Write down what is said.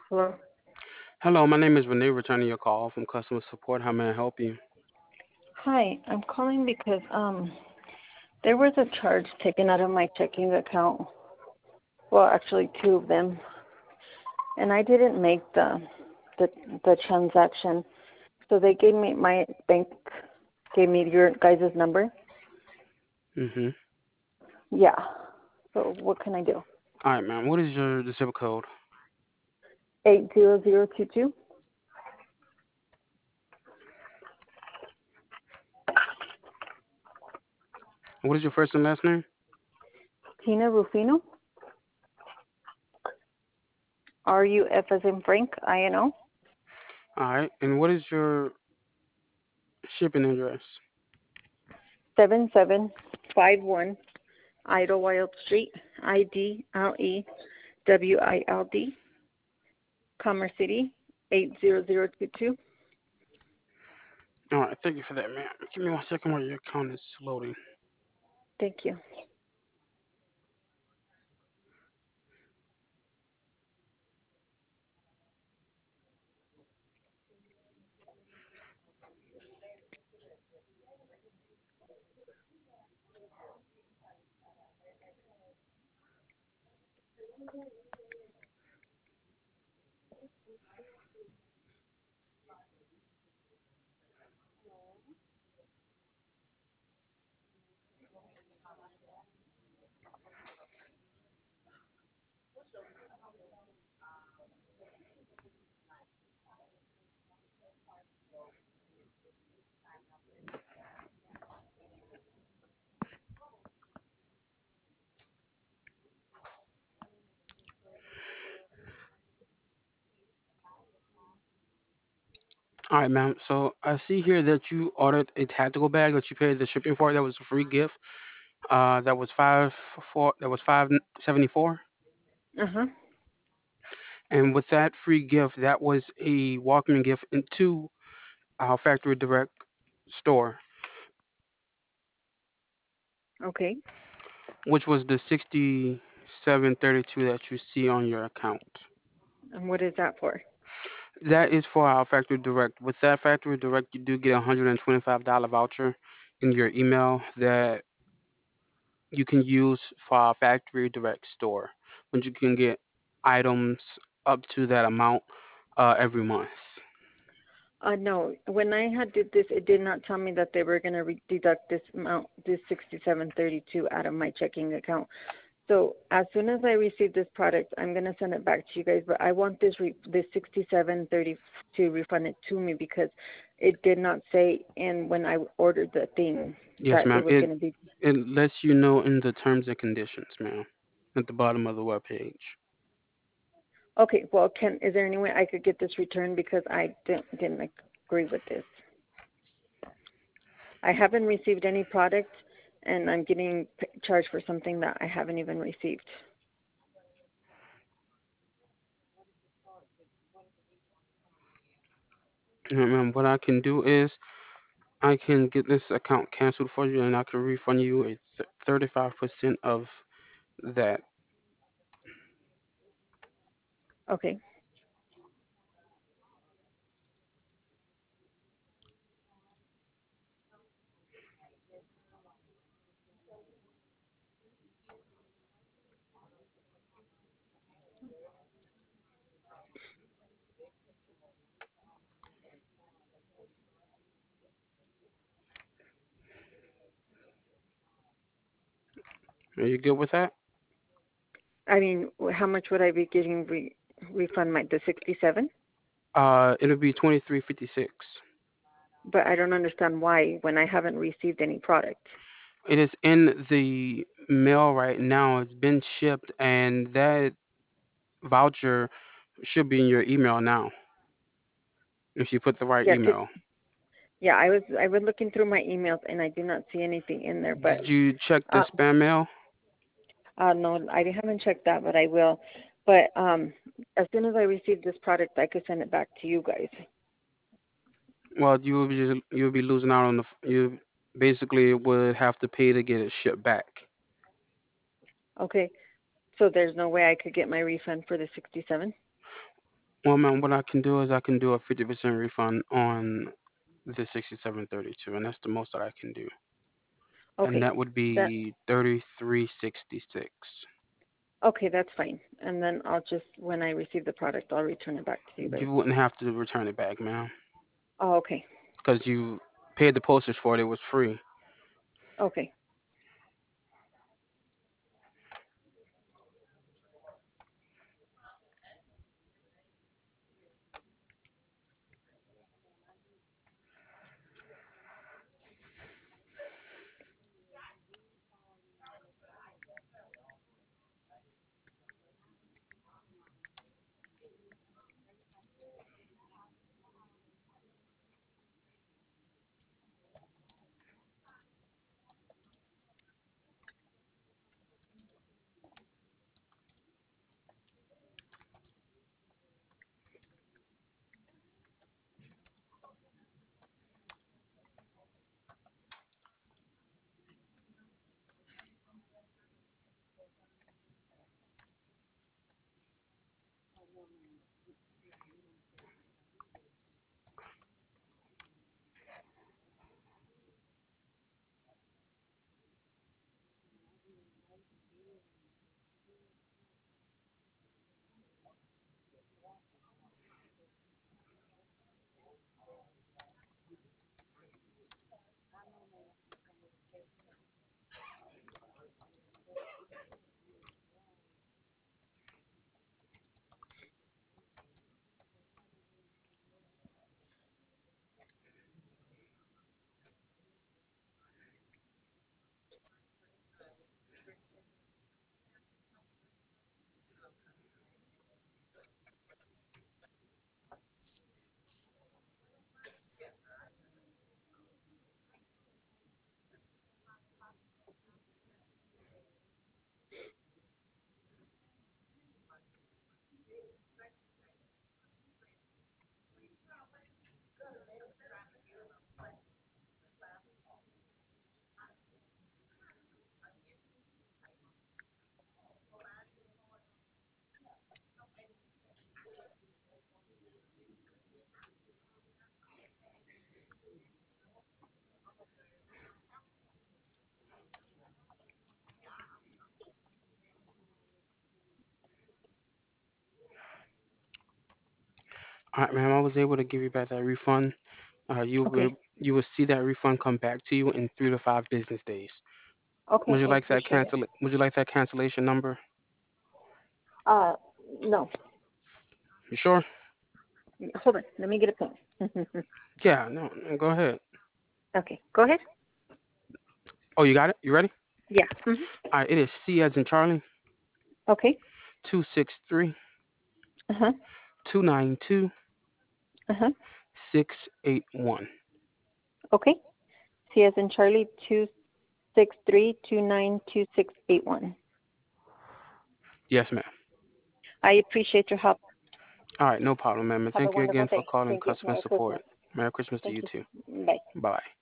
Hello. Hello, my name is Renee, returning your call from customer support. How may I help you? Hi, I'm calling because there was a charge taken out of my checking account. Well, actually two of them, and I didn't make the the transaction. So they gave me my bank gave me your guys' number. Mm-hmm. Yeah. So what can I do? All right, ma'am. What is your the zip code? 80022. What is your first and last name? Tina Rufino. RUF as in Frank. INO. All right. And what is your shipping address? 7751 Idlewild Street. IDLEWILD. Commerce City. 80022. All right. Thank you for that, ma'am. Give me 1 second while your account is loading. Thank you. All right, ma'am. So I see here that you ordered a tactical bag that you paid the shipping for. That was a free gift. That was 574. Uh-huh. And with that free gift, that was a welcoming gift into our factory direct store, Okay. which was the 6732 that you see on your account. And what is that for? That is for our factory direct. With that factory direct, you do get a $125 voucher in your email that you can use for our factory direct store, which you can get items up to that amount every month. No. When I had did this, it did not tell me that they were going to deduct this amount, this 6732 out of my checking account. So as soon as I receive this product, I'm going to send it back to you guys. But I want this 6732 refunded to me because it did not say in when I ordered the thing Yes, that it ma'am. was It going to be. it lets you know in the terms and conditions, ma'am, at the bottom of the web page. Okay. Well, is there any way I could get this returned because I didn't agree with this? I haven't received any product, and I'm getting charged for something that I haven't even received. Ma'am, what I can do is I can get this account canceled for you, and I can refund you a 35% of that. Okay. Are you good with that? I mean, how much would I be getting refund the 67? It'll be 23.56. But I don't understand why when I haven't received any product. It is in the mail right now. It's been shipped, and that voucher should be in your email now if you put the right Yeah, email. yeah, I was looking through my emails and I do not see anything in there. But Did you check the uh, spam mail? no, I haven't checked that, but I will. But as soon as I receive this product, I could send it back to you guys. Well, you'll be losing out on you basically would have to pay to get it shipped back. Okay. So there's no way I could get my refund for the 67? Well, man, what I can do is I can do a 50% refund on the 6732, and that's the most that I can do. And Okay, that would that be 3366. okay, that's fine. And then I'll just when I receive the product, I'll return it back to you guys. You wouldn't have to return it back, ma'am, Oh, okay, because you paid the postage for it. It was free. okay. All right, ma'am. I was able to give you back that refund. Okay. You will see that refund come back to you in 3 to 5 business days. Okay, I appreciate it. Would you like that cancellation number? Uh, no. You sure? Hold on. Let me get a pen. Yeah. No. No, go ahead. Okay, go ahead. Oh, you got it. You ready? Yeah. All right. It is C as in Charlie. Okay. 263 Uh-huh. 292 Uh-huh. 681. Okay. C as in Charlie 263292681. Yes, ma'am. I appreciate your help. All right. No problem, ma'am. And Have a thank you wonderful again for day. calling Thank you. customer Merry Christmas. support. Merry Christmas to Thank you you. too. Bye. Bye.